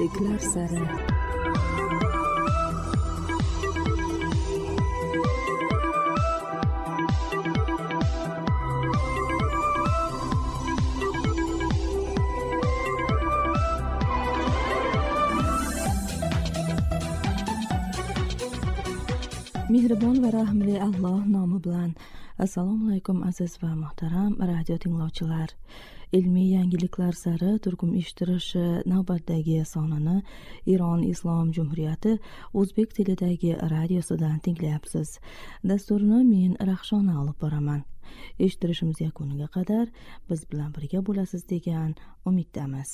yangiliklar sari. Mehribon va rahmli Alloh nomi bilan. Assalomu alaykum aziz va muhtaram radio tinglovchilar. Ilmiy yangiliklar sari turkum eshittirishi navbatdagi sonini Iron Islom Jumhuriyati o'zbek tilidagi radiosidan tinglayapsiz. Dasturni men Rahshona olib boraman. Eshittirishimiz yakuniga qadar biz bilan birga bo'lasiz degan umiddamiz.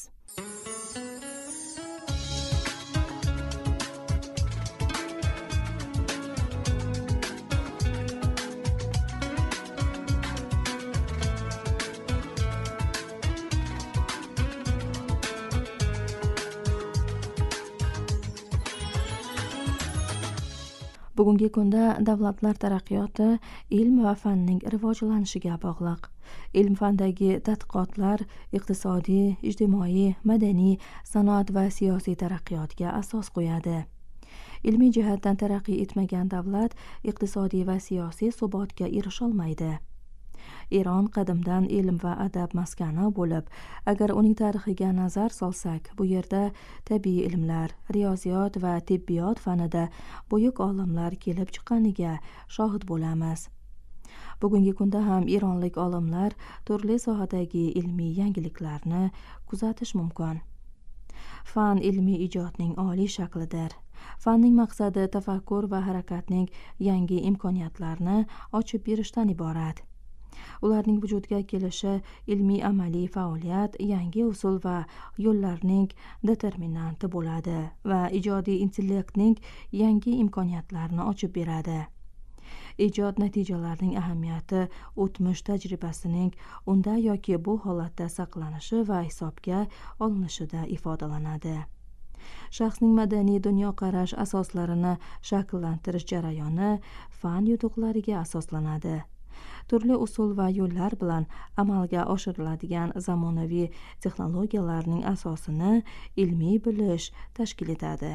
Bugungi kunda davlatlar taraqqiyoti ilm va fanning rivojlanishiga bog'liq. Ilm fandagi tadqiqotlar iqtisodiy, ijtimoiy, madaniy, sanoat va siyosiy taraqqiyotga asos qo'yadi. Ilmiy jihatdan taraqqiy etmagan davlat iqtisodiy va siyosiy subotga erisholmaydi. Iron qadimdan ilm va adab maskani bo'lib, agar uning tarixiga nazar solsak, bu yerda tabiiy ilmlar, riyoziyot va tibbiyot fanida buyuk olimlar kelib chiqqaniga shohid bo'lamiz. Bugungi kunda ham ironlik olimlar turli sohadagi ilmiy yangiliklarni kuzatish mumkin. Fan ilmiy ijodning oliy shaklidir. Fanning maqsadi tafakkur va harakatning yangi imkoniyatlarini ochib berishdan iborat. Ularning vujudga kelishi ilmiy amaliy faoliyat, yangi usul va yo'llarning determinanti bo'ladi va ijodiy intellektning yangi imkoniyatlarini ochib beradi. Ijod natijalarining ahamiyati o'tmish tajribasining unda yoki bu holatda saqlanishi va hisobga olinishida ifodalanadi. Shaxsning madaniy dunyoqarash asoslarini shakllantirish jarayoni fan yutuqlariga asoslanadi. Turli usul va yo'llar bilan amalga oshiriladigan zamonaviy texnologiyalarning asosini ilmiy bilish tashkil etadi.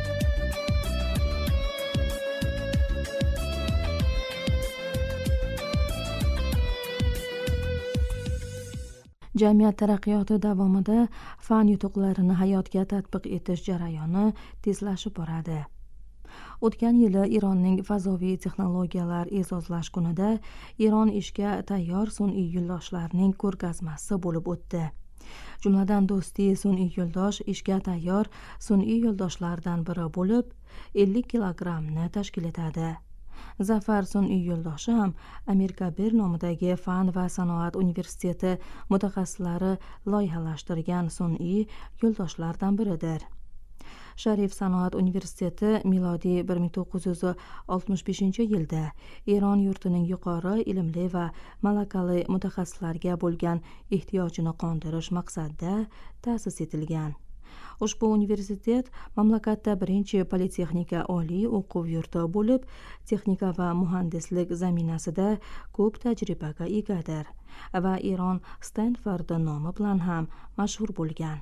Jamiyat taraqqiyoti davomida fan yutuqlarini hayotga tatbiq etish jarayoni tezlashib boradi. O'tgan yili Ironning fazoviy texnologiyalar e'zozlash kunida Iron ishga tayyor sun'iy yo'ldoshlarning ko'rgazmasi bo'lib o'tdi. Jumladan do'stiy sun'iy yo'ldosh ishga tayyor sun'iy yo'ldoshlardan biri bo'lib 50 kilogrammni tashkil etadi. Zafar sun'iy yo'ldoshi ham Amerika bir nomidagi fan va sanoat universiteti mutaxassislari loyihalashtirgan sun'iy yo'ldoshlardan biridir. Sharif sanoat universiteti milodiy 1965-yilda Iron yurtining yuqori ilmli va malakali mutaxassislarga bo'lgan ehtiyojini qondirish maqsadida ta'sis etilgan. Ushbu universitet mamlakatda birinchi politexnika oliy o'quv yurti bo'lib, texnika va muhandislik zaminasida ko'p tajribaga egadir va Iron Stanford nomi bilan ham mashhur bo'lgan.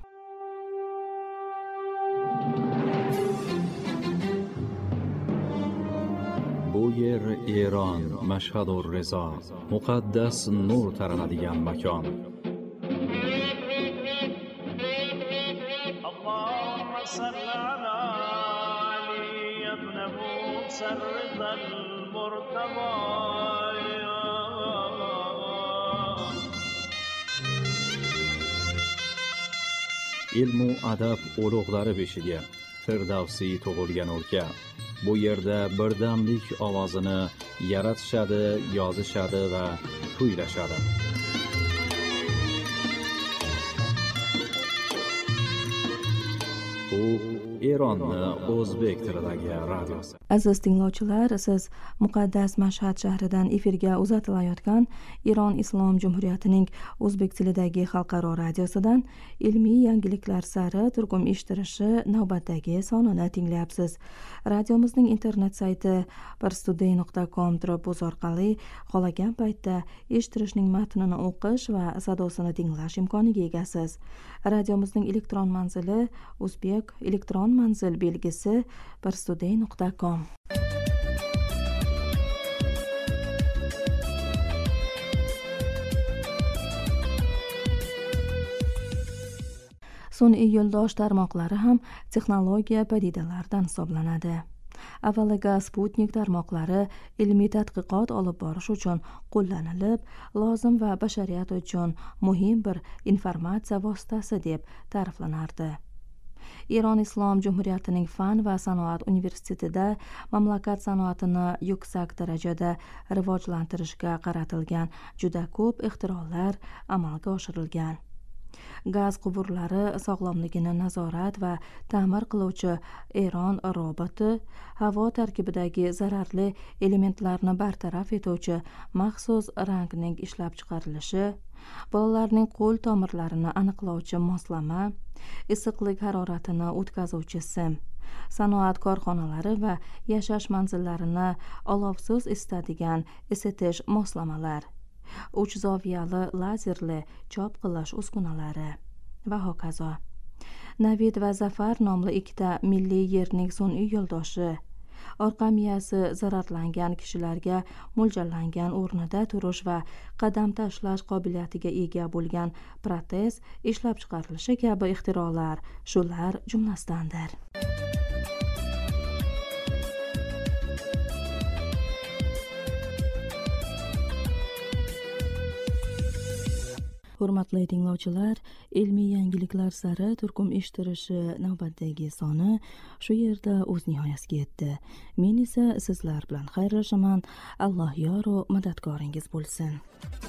Bu yer Eron, Mashhadul Rizo, muqaddas nur taranadigan makon. Ilmu adab ulug'lari beshigi, Firdavsiy tug'ilgan o'lka. Bu yerda birdamlik ovozini yaratishadi, yozishadi va kuylashadi. U Eronning o'zbek tilidagi radiosi. Aziz tinglovchilar, siz muqaddas Mashhad shahridan efirga uzatilayotgan Iron Islom Jumhuriyatining o'zbek tilidagi xalqaro radiosidan ilmiy yangiliklar sari turkum eshittirishi navbatdagi sonini tinglayapsiz. Radiomizning internet sayti parstoday.com/biz orqali xohlagan paytda eshittirishning matnini o'qish va sadosini tinglash imkoniga egasiz. Radiomizning elektron manzili o'zbek elektron manzil belgisi parstoday.com. Sun'iy yo'ldosh tarmoqlari ham texnologiya padidalardan hisoblanadi. Avvaliga Sputnik tarmoqlari ilmiy tadqiqot olib borish uchun qo'llanilib, lozim va bashariyat uchun muhim bir informatsiya vositasi deb ta'riflanardi. Iron Islom Jumhuriyatining Fan va sanoat universitetida mamlakat sanoatini yuksak darajada rivojlantirishga qaratilgan juda ko'p ixtirolar amalga oshirilgan. Gaz quvurlari sog'lomligini nazorat va ta'mir qiluvchi Eron roboti, havo tarkibidagi zararli elementlarni bartaraf etuvchi maxsus rangning ishlab chiqarilishi, bolalarning qo'l tomirlarini aniqlovchi moslama, issiqlik haroratini o'tkazuvchi sim, sanoat korxonalari va yashash manzillarini olovsiz isitadigan isitish moslamalar, 3 zoviyali lazerli chop qilish uskunalari va hokazo. Navid va Zafar nomli ikkita milliy yerning sun'iy yo'ldoshi, orqa miyasi zararlangan kishilarga mo'ljallangan o'rnida turish va qadam tashlash qobiliyatiga ega bo'lgan protez ishlab chiqarilishi kabi ixtirolar shular jumlasidandir. Hurmatli tinglovchilar, ilmiy yangiliklar sari turkum eshittirishi navbatdagi soni shu yerda o'z nihoyasiga yetdi. Men esa sizlar bilan xayrlashaman. Alloh yor va madadkoringiz bo'lsin.